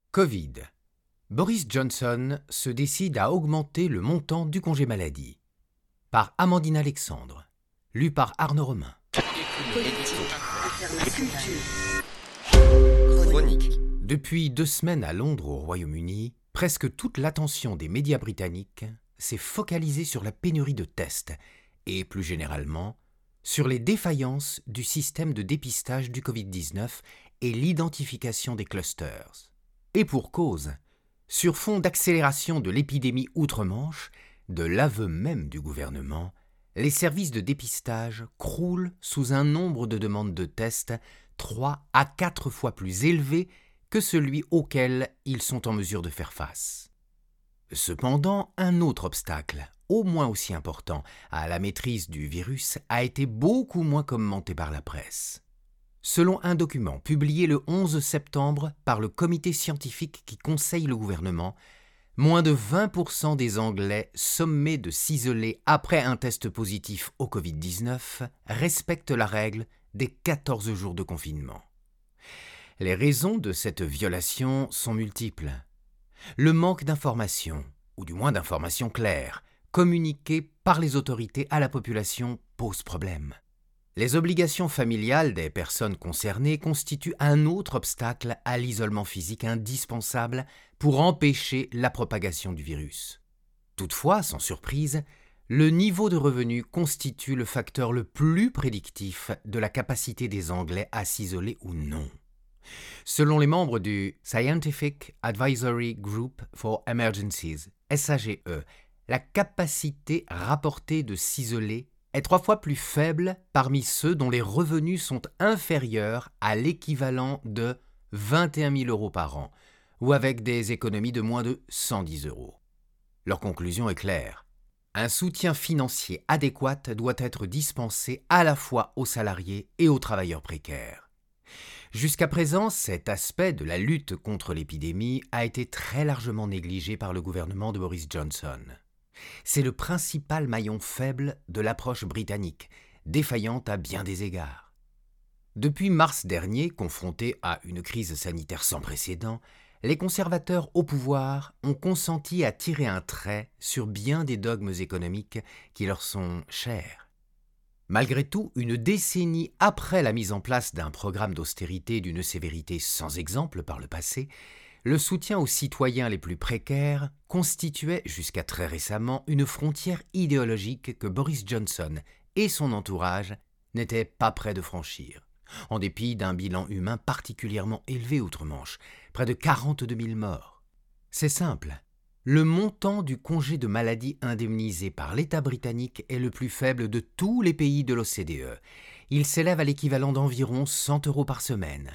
Covid. Boris Johnson se décide à augmenter le montant du congé maladie. Par Amandine Alexandre. Lu par Arnaud Romain. Chronique. Depuis 2 semaines à Londres au Royaume-Uni, presque toute l'attention des médias britanniques s'est focalisée sur la pénurie de tests et, plus généralement, sur les défaillances du système de dépistage du Covid-19 et l'identification des clusters. Et pour cause, sur fond d'accélération de l'épidémie outre-Manche, de l'aveu même du gouvernement, les services de dépistage croulent sous un nombre de demandes de tests 3 à 4 fois plus élevé que celui auquel ils sont en mesure de faire face. Cependant, un autre obstacle, au moins aussi important, à la maîtrise du virus a été beaucoup moins commenté par la presse. Selon un document publié le 11 septembre par le comité scientifique qui conseille le gouvernement, moins de 20% des Anglais sommés de s'isoler après un test positif au Covid-19 respectent la règle des 14 jours de confinement. Les raisons de cette violation sont multiples. Le manque d'informations, ou du moins d'informations claires, communiquées par les autorités à la population pose problème. Les obligations familiales des personnes concernées constituent un autre obstacle à l'isolement physique indispensable pour empêcher la propagation du virus. Toutefois, sans surprise, le niveau de revenu constitue le facteur le plus prédictif de la capacité des Anglais à s'isoler ou non. Selon les membres du Scientific Advisory Group for Emergencies, SAGE, la capacité rapportée de s'isoler est 3 fois plus faible parmi ceux dont les revenus sont inférieurs à l'équivalent de 21 000 € par an, ou avec des économies de moins de 110 €. Leur conclusion est claire. Un soutien financier adéquat doit être dispensé à la fois aux salariés et aux travailleurs précaires. Jusqu'à présent, cet aspect de la lutte contre l'épidémie a été très largement négligé par le gouvernement de Boris Johnson. C'est le principal maillon faible de l'approche britannique, défaillante à bien des égards. Depuis mars dernier, confrontés à une crise sanitaire sans précédent, les conservateurs au pouvoir ont consenti à tirer un trait sur bien des dogmes économiques qui leur sont chers. Malgré tout, une décennie après la mise en place d'un programme d'austérité d'une sévérité sans exemple par le passé, le soutien aux citoyens les plus précaires constituait jusqu'à très récemment une frontière idéologique que Boris Johnson et son entourage n'étaient pas prêts de franchir, en dépit d'un bilan humain particulièrement élevé outre-Manche, près de 42 000 morts. C'est simple, le montant du congé de maladie indemnisé par l'État britannique est le plus faible de tous les pays de l'OCDE. Il s'élève à l'équivalent d'environ 100 € par semaine.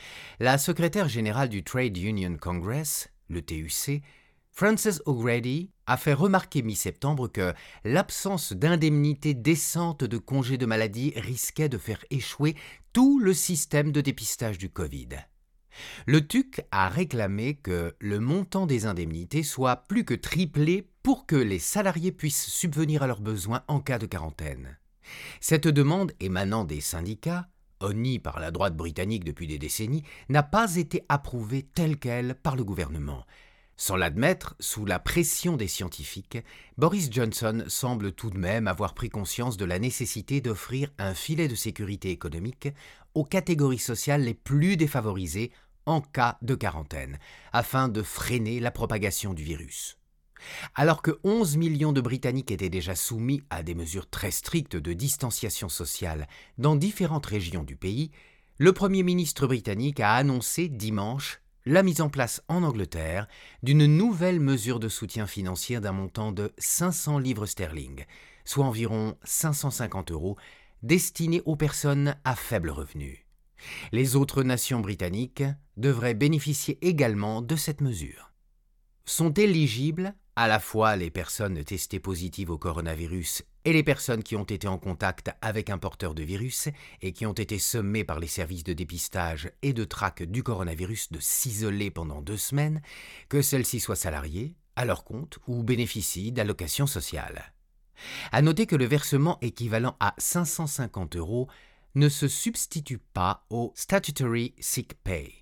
La secrétaire générale du Trade Union Congress, le TUC, Frances O'Grady, a fait remarquer mi-septembre que l'absence d'indemnité décente de congé de maladie risquait de faire échouer tout le système de dépistage du Covid. Le TUC a réclamé que le montant des indemnités soit plus que triplé pour que les salariés puissent subvenir à leurs besoins en cas de quarantaine. Cette demande émanant des syndicats, honnie par la droite britannique depuis des décennies, n'a pas été approuvée telle qu'elle par le gouvernement. Sans l'admettre, sous la pression des scientifiques, Boris Johnson semble tout de même avoir pris conscience de la nécessité d'offrir un filet de sécurité économique aux catégories sociales les plus défavorisées en cas de quarantaine, afin de freiner la propagation du virus. Alors que 11 millions de Britanniques étaient déjà soumis à des mesures très strictes de distanciation sociale dans différentes régions du pays, le Premier ministre britannique a annoncé dimanche la mise en place en Angleterre d'une nouvelle mesure de soutien financier d'un montant de 500 livres sterling, soit environ 550 €, destinée aux personnes à faible revenu. Les autres nations britanniques devraient bénéficier également de cette mesure. Sont éligibles à la fois les personnes testées positives au coronavirus et les personnes qui ont été en contact avec un porteur de virus et qui ont été sommées par les services de dépistage et de traque du coronavirus de s'isoler pendant 2 semaines, que celles-ci soient salariées, à leur compte ou bénéficient d'allocations sociales. À noter que le versement équivalent à 550 € ne se substitue pas au Statutory Sick Pay.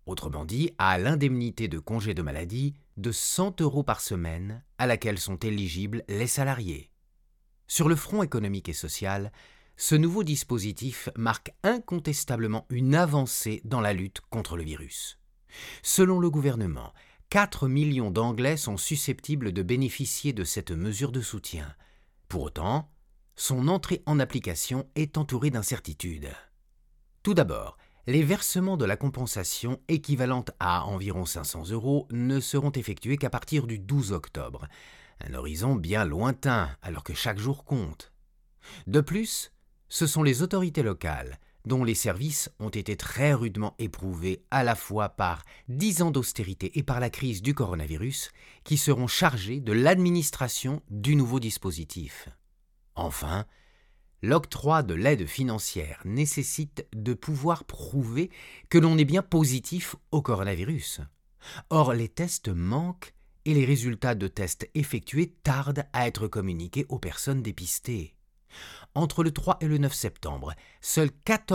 autrement dit à l'indemnité de congé de maladie de 100 € par semaine à laquelle sont éligibles les salariés. Sur le front économique et social, ce nouveau dispositif marque incontestablement une avancée dans la lutte contre le virus. Selon le gouvernement, 4 millions d'Anglais sont susceptibles de bénéficier de cette mesure de soutien. Pour autant, son entrée en application est entourée d'incertitudes. Tout d'abord, les versements de la compensation équivalente à environ 500 € ne seront effectués qu'à partir du 12 octobre, un horizon bien lointain alors que chaque jour compte. De plus, ce sont les autorités locales, dont les services ont été très rudement éprouvés à la fois par 10 ans d'austérité et par la crise du coronavirus, qui seront chargées de l'administration du nouveau dispositif. Enfin, l'octroi de l'aide financière nécessite de pouvoir prouver que l'on est bien positif au coronavirus. Or, les tests manquent et les résultats de tests effectués tardent à être communiqués aux personnes dépistées. Entre le 3 et le 9 septembre, seuls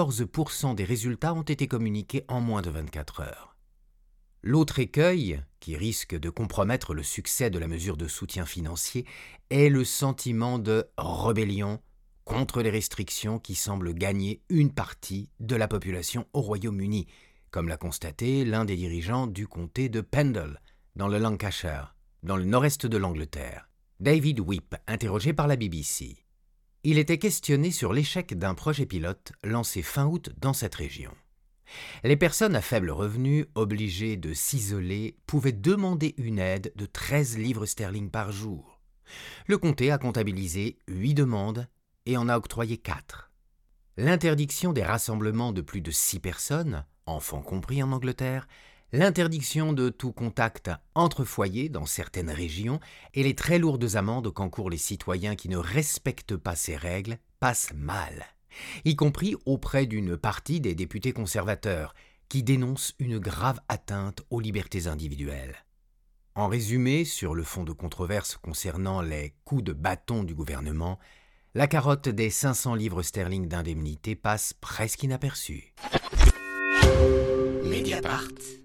14% des résultats ont été communiqués en moins de 24 heures. L'autre écueil, qui risque de compromettre le succès de la mesure de soutien financier, est le sentiment de rébellion contre les restrictions qui semblent gagner une partie de la population au Royaume-Uni, comme l'a constaté l'un des dirigeants du comté de Pendle, dans le Lancashire, dans le nord-est de l'Angleterre, David Whip, interrogé par la BBC. Il était questionné sur l'échec d'un projet pilote lancé fin août dans cette région. Les personnes à faible revenu, obligées de s'isoler, pouvaient demander une aide de 13 livres sterling par jour. Le comté a comptabilisé 8 demandes et en a octroyé 4. L'interdiction des rassemblements de plus de 6 personnes, enfants compris en Angleterre, l'interdiction de tout contact entre foyers dans certaines régions et les très lourdes amendes qu'encourent les citoyens qui ne respectent pas ces règles passent mal, y compris auprès d'une partie des députés conservateurs qui dénoncent une grave atteinte aux libertés individuelles. En résumé, sur le fond de controverse concernant les coups de bâton du gouvernement, la carotte des 500 livres sterling d'indemnité passe presque inaperçue. Mediapart.